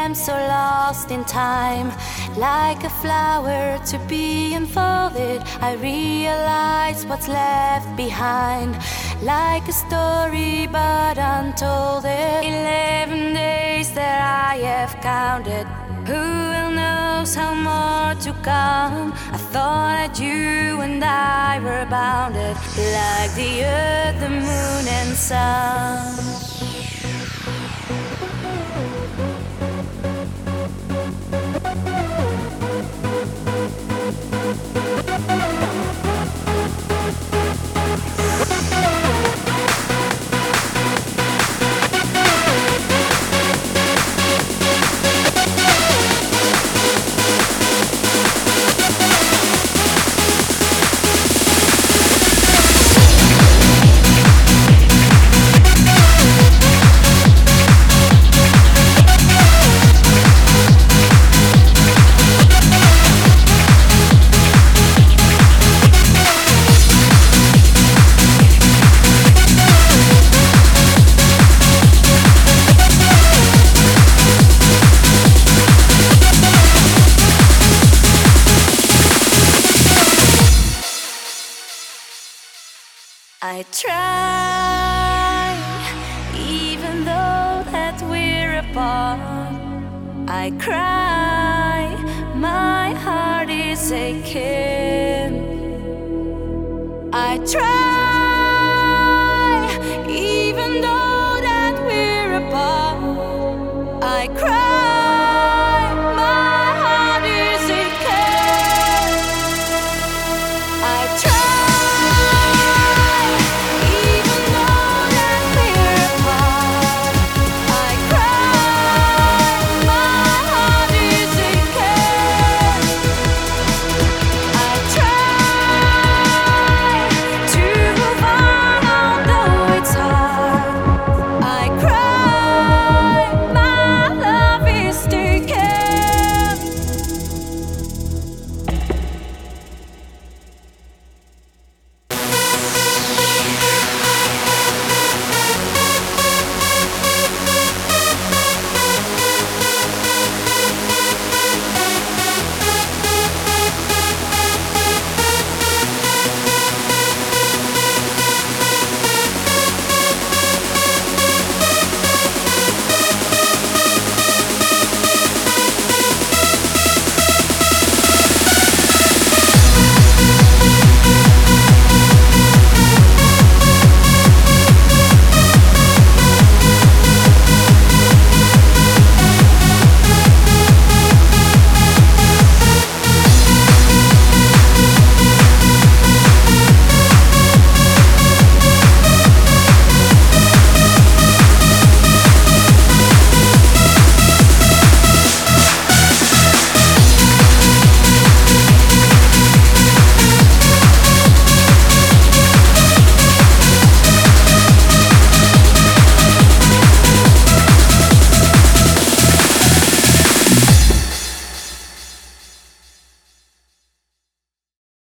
am so lost in time, like a flower to be unfolded. I realize what's left behind, like a story but untold. 11 days that I have counted. Who will knows how more to come? I thought that you and I were bounded, like the earth, the moon and sun. I try, even though that we're apart. I cry, my heart is aching. I try, even though that we're apart. I cry.